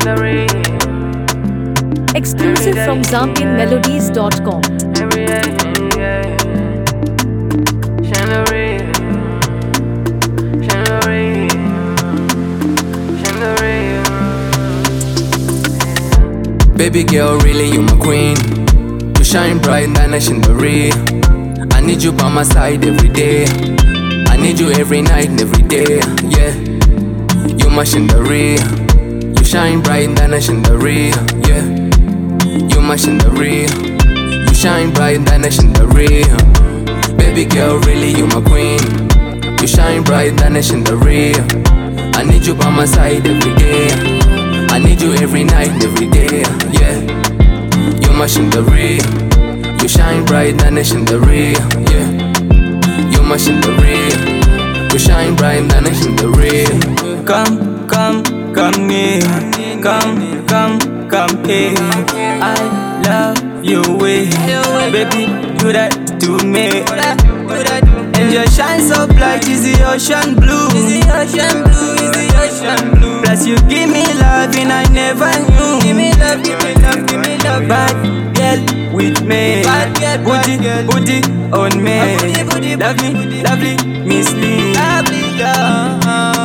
Exclusive from ZambianMelodies.com. Baby girl, really you my queen. You shine bright than a chandelier. I need you by my side every day. I need you every night and every day. Yeah, you my chandelier. You shine bright than a chandelier. Yeah, you my chandelier. You shine bright than a chandelier. Baby girl, really you my queen. You shine bright than a chandelier. I need you by my side every day. I need you every night and every day, yeah. You're my chandelier. You shine bright than a chandelier, yeah. You're my chandelier. You shine bright than a chandelier. Come, come, come near. Come, come, come here. I love your way. Baby, do that to me. And your shine so bright is the ocean blue. Is the ocean blue, is the ocean blue. Plus you give me love and I never knew. Give me love, give me love, give me love. Bad girl with me. Bad girl, booty on me. Lovely, lovely, Miss Lee. Lovely girl.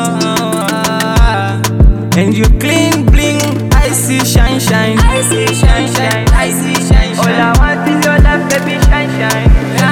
And you clean bling. I see shine, shine. I see shine, shine. I see shine, shine. All I want is your love, baby, shine, shine.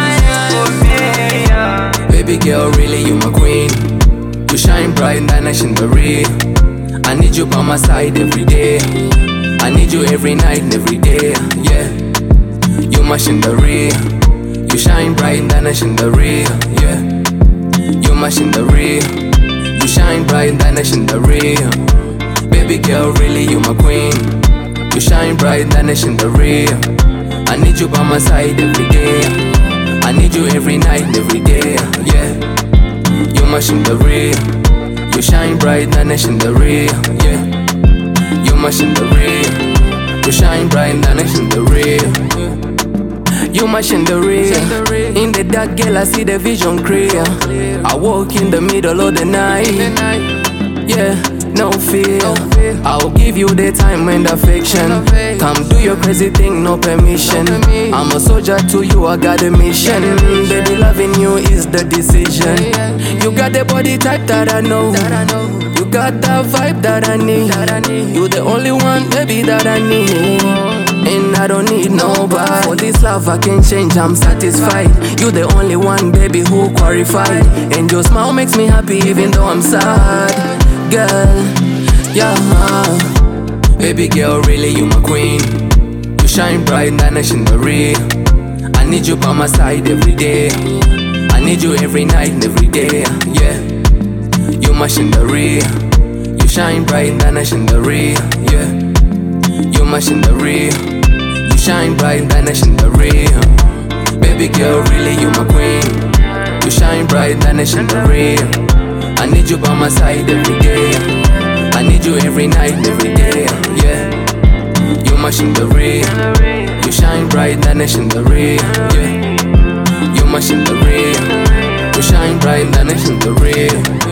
Baby girl, really you my queen. You shine bright than a chandelier. I need you by my side every day. I need you every night and every day, yeah. You my chandelier. You shine bright than a chandelier, yeah. You my chandelier. You shine bright than a chandelier. Baby girl, really you my queen. You shine bright than a chandelier. I need you by my side every day. I need you every night and every day, yeah. You're my chandelier. You shine bright than a chandelier, yeah. You're my chandelier. You shine bright than a chandelier. You're my chandelier. In the dark, girl, I see the vision clear. I walk in the middle of the night, yeah. No fear, I'll give you the time and affection. Come do your crazy thing, no permission. I'm a soldier to you, I got a mission. Baby, loving you is the decision. You got the body type that I know. You got that vibe that I need. You're the only one, baby, that I need. And I don't need nobody. For this love I can change, I'm satisfied. You're the only one, baby, who qualified. And your smile makes me happy even though I'm sad. Girl, yeah. Baby girl, really you my queen. You shine bright than a chandelier. I need you by my side every day. I need you every night and every day, yeah. You my chandelier. You shine bright than a chandelier, yeah. You my chandelier. You shine bright than a chandelier. Baby girl, really you my queen. You shine bright than a chandelier. I need you by my side every day. I need you every night and every day, yeah. You're my chandelier. You shine bright than a chandelier, yeah. You're my chandelier. You shine bright than a chandelier.